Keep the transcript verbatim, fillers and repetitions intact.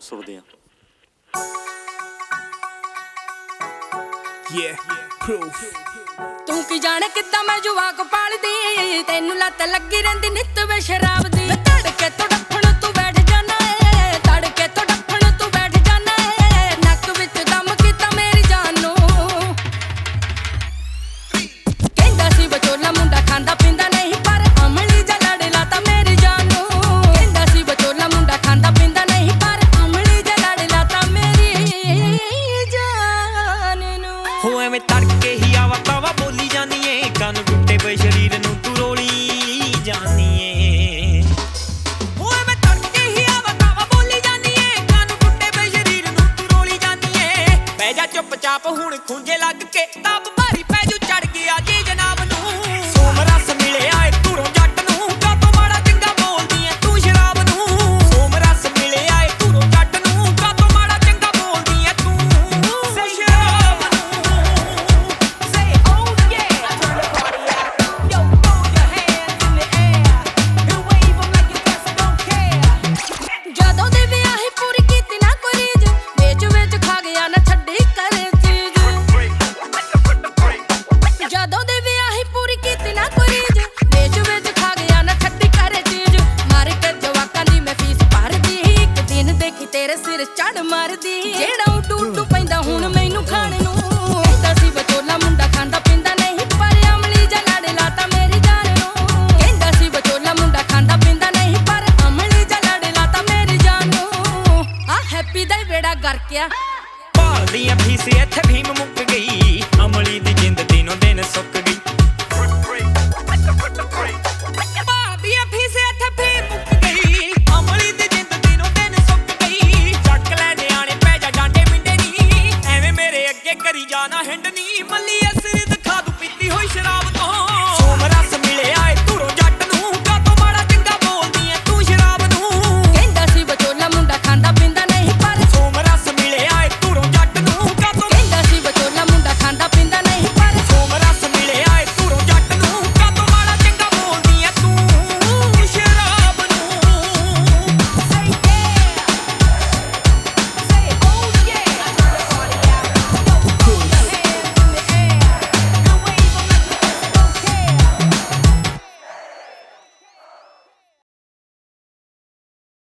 ਸੁਣਦੇ ਹਾਂ। ਤੂੰ ਕੀ ਜਾਣੇ ਕਿੱਦਾਂ ਮੈਂ ਜਵਾਕ ਪਾਲਦੀ, ਤੈਨੂੰ ਲੱਤ ਲੱਗੀ ਰਹਿੰਦੀ ਨਿੱਤ ਵੇ ਸ਼ਰਾਬ ਦੀ। ਤੜਕੇ ਤੋਂ ਡੱਫਣ ਤੂੰ ਬੈਠ ਜਾਣਾ ਏ, ਤੜਕੇ ਤੋਂ ਡੱਫਣ ਤੂੰ ਬੈਠ ਜਾਣਾ ਏ, ਨੱਕ ਵਿੱਚ ਦਮ ਕੀਤਾ ਮੇਰੀ ਜਾਨ ਨੂੰ। ਕਹਿੰਦਾ ਸੀ ਵਿਚੋਲਾ ਮੁੰਡਾ ਖਾਂਦਾ ਪੀਂਦਾ ਨਹੀਂ, ਪਰ ਅਮਲੀ ਜਿਹਾ ਲੜ ਲਾਤਾ ਮੇਰੀ ਜਾਨ ਨੂੰ। ਕਹਿੰਦਾ ਸੀ ਵਿਚੋਲਾ ਮੁੰਡਾ ਖਾਂਦਾ ਪੀਂਦਾ ਨਹੀਂ, ਪਰ ਅਮਲੀ ਜਿਹਾ ਲੜ ਲਾਤਾ ਮੇਰੀ ਜਾਨ ਨੂੰ। ਹੋ ਐਵੇਂ ਤੜਕੇ ਹੀ ਆਵਾ ਤਾਵਾ ਬੋਲੀ ਜਾਨੀ ਏ, ਕੰਨ ਟੁੱਟੇ ਪਏ ਸਰੀਰ ਨੂੰ ਤੂੰ ਰੋਲੀ ਜਾਨੀ ਏ। ਹੋ ਐਵੇਂ ਤੜਕੇ ਹੀ ਆਵਾ ਤਾਵਾ ਬੋਲੀ ਜਾਨੀ ਏ, ਕੰਨ ਟੁੱਟੇ ਪਏ ਸਰੀਰ ਨੂੰ ਤੂੰ ਰੋਲੀ ਜਾਨੀ ਏ। ਬਹਿ ਜਾ ਚੁੱਪ ਚਾਪ ਹੁਣ ਖੁੰਝੇ ਲੱਗ ਕੇ, ਤਬ ਭਾਰੀ ਪੈ ਜੂ ਚੜ ਗਿਆ ਜੀ ਜਨਾਬ ਨੂੰ। ਸੋਮ ਰਸ ਮਿਲਿਆ ਏ ਧੁਰੋਂ ਜੱਟ ਨੂੰ, ਕਾਤੋਂ ਮਾੜਾ ਚੰਗਾ ਬੋਲਦੀ ਏ ਤੂੰ ਸ਼ਰਾਬ ਨੂੰ। ਸੋਮ ਰਸ ਮਿਲਿਆ ਏ ਧੁਰੋਂ ਜੱਟ ਨੂੰ, ਕਾਤੋਂ ਮਾੜਾ ਚੰਗਾ ਬੋਲਦੀ ਏ ਤੂੰ ਸ਼ਰਾਬ ਨੂੰ। Say oh yeah, turn the party out. Yo, throw your hands in the air and wave 'em like you just don't care. ਜਦੋਂ ਦੇ ਵਿਆਹੀ ਪੂਰੀ ਕੀਤੀ ਨਾ ਕੋਈ ਰੀਝ, ਵੇਚ ਵੇਚ ਖਾ ਗਿਆ ਨਾ ਛੱਡੀ ਕਰੇ ਚੀਜ਼। ਜਦੋਂ ਦੇ ਵਿਆਹੀ ਪੂਰੀ ਕੀਤੀ ਨਾ ਕੋਈ ਰੀਝ, ਵੇਚ ਵੇਚ ਖਾ ਗਿਆ ਨਾ ਛੱਡੀ ਕਰੇ ਚੀਜ਼। ਮਾਰ ਕੇ ਜਵਾਕਾਂ ਦੀ ਮੈਂ ਫੀਸ ਭਰਦੀ, ਇੱਕ ਦਿਨ ਦੇਖੀ ਤੇਰੇ ਸਿਰ ਚੜ ਮਾਰਦੀ। ਜਿਹੜਾ ਉੱਡੂ ਉੱਡੂ ਪੈਂਦਾ ਹੁਣ ਮੈਨੂੰ ਖਾਣ ਨੂੰ। ਕਹਿੰਦਾ ਸੀ ਵਿਚੋਲਾ ਮੁੰਡਾ ਖਾਂਦਾ ਪੀਂਦਾ ਨਹੀਂ, ਪਰ ਅਮਲੀ ਜਿਹਾ ਲੜ ਲਾਤਾ ਮੇਰੀ ਜਾਨ ਨੂੰ। ਕਹਿੰਦਾ ਸੀ ਵਿਚੋਲਾ ਮੁੰਡਾ ਖਾਂਦਾ ਪੀਂਦਾ ਨਹੀਂ, ਪਰ ਅਮਲੀ ਜਿਹਾ ਲੜ ਲਾਤਾ ਮੇਰੀ ਜਾਨ ਨੂੰ। ਆ ਹੈਪੀ ਦਾ ਹੀ ਬੇੜਾ ਗਰਕਿਆ। ਭਾਲਦੀ ਆ ਫੀਸ ਇੱਥੇ ਭੀਮ ਮੁੱਕ ਗਈ, ਅਮਲੀ ਦੀ ਜਿੰਦ ਦਿਨੋਂ ਦਿਨ ਸੁੱਕ ਗਈ।